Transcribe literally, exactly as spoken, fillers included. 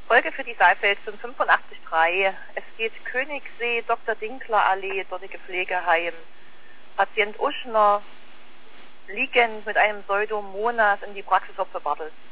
Folge für die Saalfeld fünfundachtzig Komma drei. Es geht Königssee, Doktor Dinkler Allee, dortige Pflegeheim. Patient Uschner, liegend mit einem Pseudomonas in die Praxis wird verwartet.